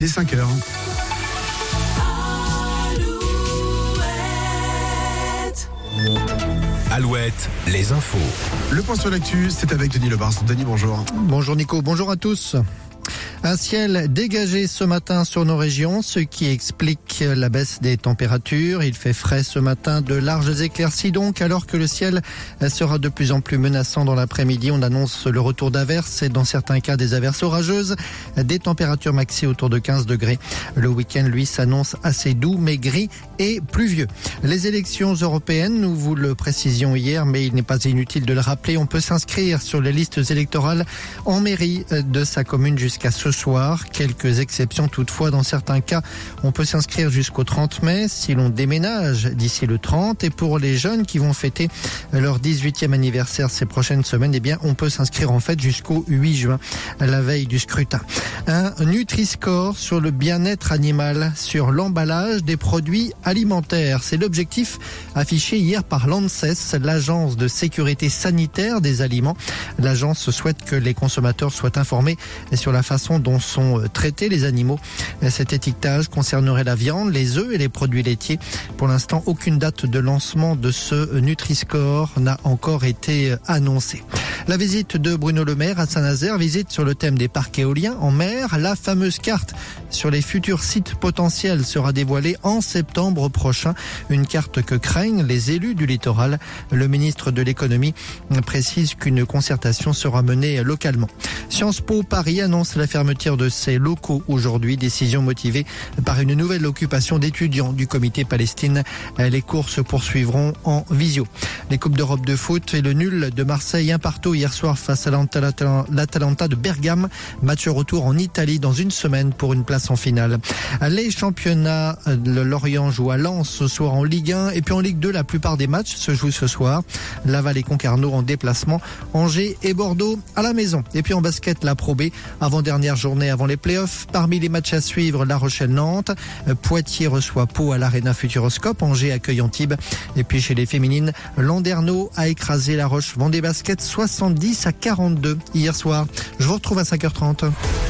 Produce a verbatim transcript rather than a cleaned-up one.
Il est cinq heures. Alouette, les infos. Le point sur l'actu, c'est avec Denis Lebars. Denis, bonjour. Bonjour Nico, bonjour à tous. Un ciel dégagé ce matin sur nos régions, ce qui explique la baisse des températures. Il fait frais ce matin, de larges éclaircies donc, alors que le ciel sera de plus en plus menaçant dans l'après-midi. On annonce le retour d'averses et dans certains cas des averses orageuses. Des températures maxi autour de quinze degrés. Le week-end, lui, s'annonce assez doux mais gris et pluvieux. Les élections européennes, nous vous le précisions hier, mais il n'est pas inutile de le rappeler. On peut s'inscrire sur les listes électorales en mairie de sa commune jusqu'à ce soir. Quelques exceptions toutefois. Dans certains cas, on peut s'inscrire jusqu'au trente mai si l'on déménage d'ici le trente. Et pour les jeunes qui vont fêter leur dix-huitième anniversaire ces prochaines semaines, eh bien, on peut s'inscrire en fait jusqu'au huit juin, la veille du scrutin. Un Nutri-Score sur le bien-être animal sur l'emballage des produits alimentaires. C'est l'objectif affiché hier par l'ANSES, l'agence de sécurité sanitaire des aliments. L'agence souhaite que les consommateurs soient informés sur la façon dont sont traités les animaux. Cet étiquetage concernerait la viande, les œufs et les produits laitiers. Pour l'instant, aucune date de lancement de ce Nutri-Score n'a encore été annoncée. La visite de Bruno Le Maire à Saint-Nazaire, visite sur le thème des parcs éoliens en mer. La fameuse carte sur les futurs sites potentiels sera dévoilée en septembre prochain. Une carte que craignent les élus du littoral. Le ministre de l'économie précise qu'une concertation sera menée localement. Sciences Po Paris annonce la fermeture de ses locaux aujourd'hui. Décision motivée par une nouvelle occupation d'étudiants du comité Palestine. Les cours se poursuivront en visio. Les Coupes d'Europe de foot et le nul de Marseille un partout hier soir face à l'Atalanta de Bergame. Match retour en Italie dans une semaine pour une place en finale. Les championnats, le Lorient joue à Lens ce soir en Ligue un et puis en Ligue deux, la plupart des matchs se jouent ce soir. Laval et Concarneau en déplacement, Angers et Bordeaux à la maison. Et puis en basket, la Pro B, avant-dernière journée avant les playoffs. Parmi les matchs à suivre, La Rochelle-Nantes, Poitiers reçoit Pau à l'Arena Futuroscope, Angers accueille Antibes. Et puis chez les féminines, Landerneau a écrasé La Roche Vendée Basket soixante-dix à quarante-deux hier soir. Je vous retrouve à cinq heures trente.